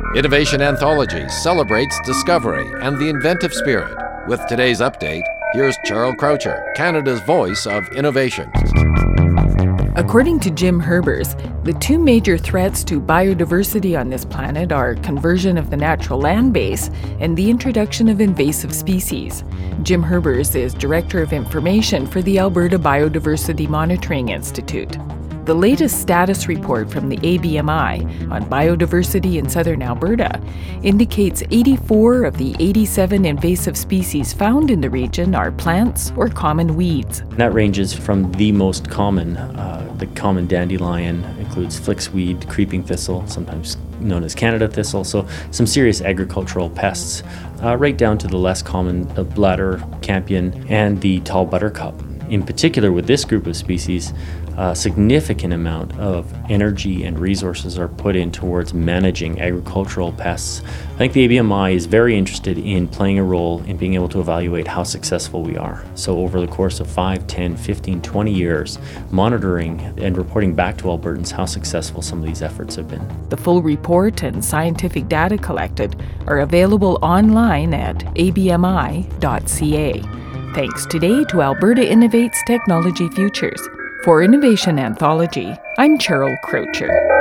Innovation Anthology celebrates discovery and the inventive spirit. With today's update, here's Cheryl Croucher, Canada's voice of innovation. According to Jim Herbers, the two major threats to biodiversity on this planet are conversion of the natural land base and the introduction of invasive species. Jim Herbers is Director of Information for the Alberta Biodiversity Monitoring Institute. The latest status report from the ABMI on biodiversity in southern Alberta indicates 84 of the 87 invasive species found in the region are plants or common weeds. That ranges from the most common, the common dandelion, includes flixweed, creeping thistle, sometimes known as Canada thistle, so some serious agricultural pests, right down to the less common bladder, campion, and the tall buttercup. In particular, with this group of species, a significant amount of energy and resources are put in towards managing agricultural pests. I think the ABMI is very interested in playing a role in being able to evaluate how successful we are. So over the course of 5, 10, 15, 20 years, monitoring and reporting back to Albertans how successful some of these efforts have been. The full report and scientific data collected are available online at abmi.ca. Thanks today to Alberta Innovates Technology Futures. For Innovation Anthology, I'm Cheryl Croucher.